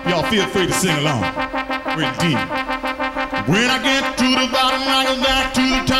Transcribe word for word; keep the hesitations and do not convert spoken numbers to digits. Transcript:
Y'all feel free to sing along. Real deep. When I get to the bottom, I go back to the top.